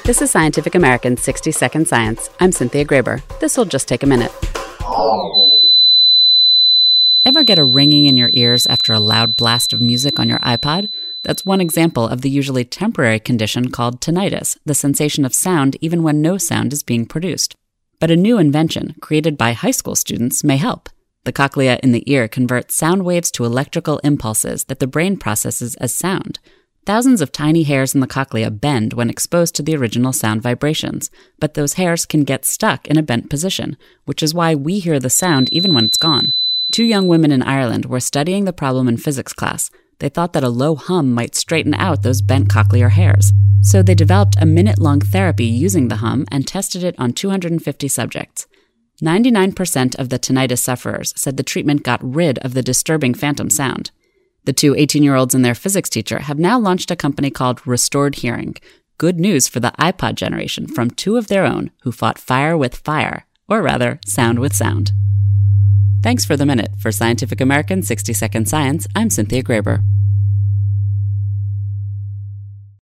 This is Scientific American's 60-Second Science. I'm Cynthia Graber. This'll just take a minute. Ever get a ringing in your ears after a loud blast of music on your iPod? That's one example of the usually temporary condition called tinnitus, the sensation of sound even when no sound is being produced. But a new invention, created by high school students, may help. The cochlea in the ear converts sound waves to electrical impulses that the brain processes as sound. Thousands of tiny hairs in the cochlea bend when exposed to the original sound vibrations, but those hairs can get stuck in a bent position, which is why we hear the sound even when it's gone. 2 young women in Ireland were studying the problem in physics class. They thought that a low hum might straighten out those bent cochlear hairs. So they developed a minute-long therapy using the hum and tested it on 250 subjects. 99% of the tinnitus sufferers said the treatment got rid of the disturbing phantom sound. The 2 18-year-olds and their physics teacher have now launched a company called Restored Hearing. Good news for the iPod generation from 2 of their own who fought fire with fire, or rather, sound with sound. Thanks for the minute. For Scientific American 60-Second Science, I'm Cynthia Graber.